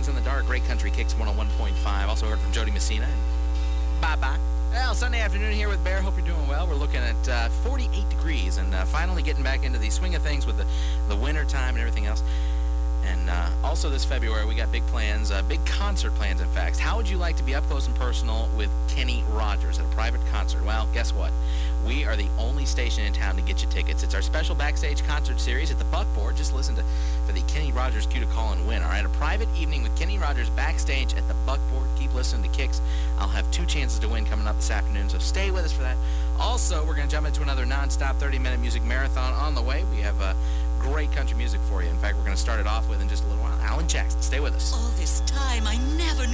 Legends in the Dark, Great Country Kicks 101.5. Also heard from Jody Messina. And bye-bye. Well, Sunday afternoon here with Bear. Hope you're doing well. We're looking at 48 degrees and finally getting back into the swing of things with the winter time and everything else. And also this February, we got big plans, big concert plans, in fact. How would you like to be up close and personal with Kenny Rogers at a private concert? Well, guess what? We are the only station in town to get you tickets. It's our special backstage concert series at the Buckboard. Just listen for the Kenny Rogers cue to call and win. All right, a private evening with Kenny Rogers backstage at the Buckboard. Keep listening to Kicks. I'll have 2 chances to win coming up this afternoon, so stay with us for that. Also, we're going to jump into another nonstop 30-minute music marathon on the way. We have great country music for you. In fact, we're going to start it off with, in just a little while, Alan Jackson. Stay with us. All this time, I never